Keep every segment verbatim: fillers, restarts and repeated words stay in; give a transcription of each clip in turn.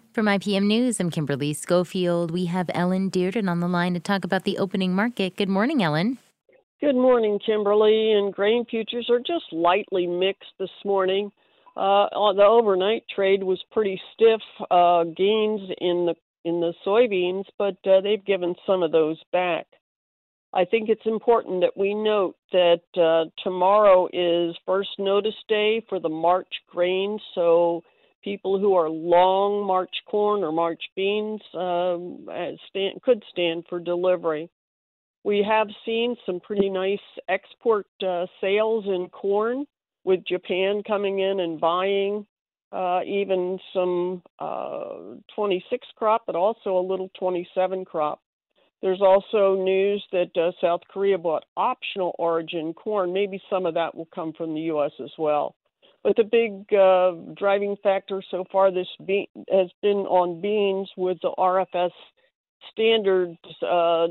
From I P M News, I'm Kimberly Schofield. We have Ellen Dearden on the line to talk about the opening market. Good morning, Ellen. Good morning, Kimberly. And grain futures are just lightly mixed this morning. Uh, the overnight trade was pretty stiff. Uh, gains in the in the soybeans, but uh, they've given some of those back. I think it's important that we note that uh, tomorrow is first notice day for the March grains, so people who are long March corn or March beans um, stand, could stand for delivery. We have seen some pretty nice export uh, sales in corn, with Japan coming in and buying uh, even some uh, twenty-six crop, but also a little twenty-seven crop. There's also news that uh, South Korea bought optional origin corn. Maybe some of that will come from the U S as well. But the big uh, driving factor so far this be- has been on beans, with the R F S standards uh,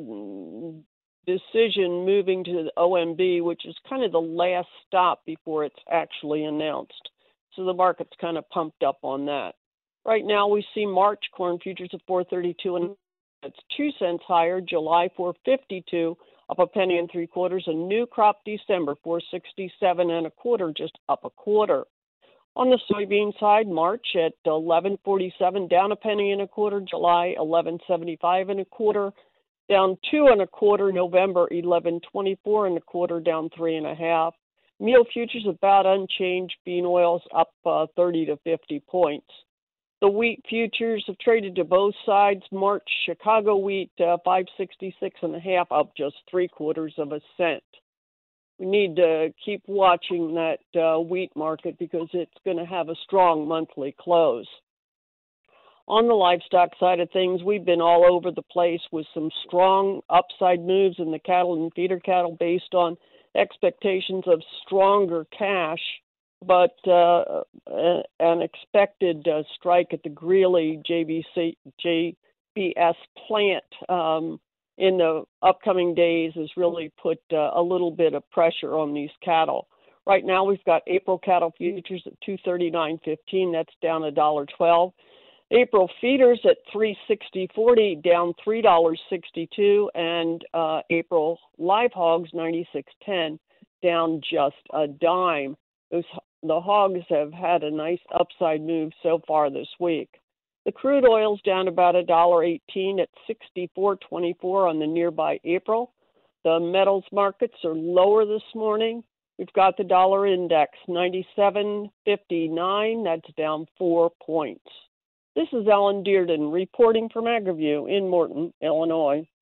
decision moving to the O M B, which is kind of the last stop before it's actually announced. So the market's kind of pumped up on that. Right now we see March corn futures at four thirty-two, and it's two cents higher. July four fifty-two, up a penny and three quarters. A new crop December four sixty-seven and a quarter, just up a quarter. On the soybean side, March at eleven forty-seven, down a penny and a quarter. July eleven seventy-five and a quarter, down two and a quarter. November eleven twenty-four and a quarter, down three and a half. Meal futures about unchanged. Bean oils up uh, thirty to fifty points. The wheat futures have traded to both sides. March Chicago wheat uh, five sixty-six and a half, up just three quarters of a cent. We need to keep watching that uh, wheat market because it's going to have a strong monthly close. On the livestock side of things, we've been all over the place with some strong upside moves in the cattle and feeder cattle based on expectations of stronger cash, but uh, an expected uh, strike at the Greeley J B C, J B S plant um, in the upcoming days has really put uh, a little bit of pressure on these cattle. Right now, we've got April cattle futures at two thirty-nine fifteen. That's down a dollar twelve. April feeders at three sixty forty, down three dollars sixty-two, and uh, April live hogs ninety-six ten, down just a dime. Those, the hogs have had a nice upside move so far this week. The crude oil's down about a dollar eighteen at sixty-four twenty-four on the nearby April. The metals markets are lower this morning. We've got the dollar index ninety-seven fifty-nine. That's down four points. This is Ellen Dearden reporting from AgriView in Morton, Illinois.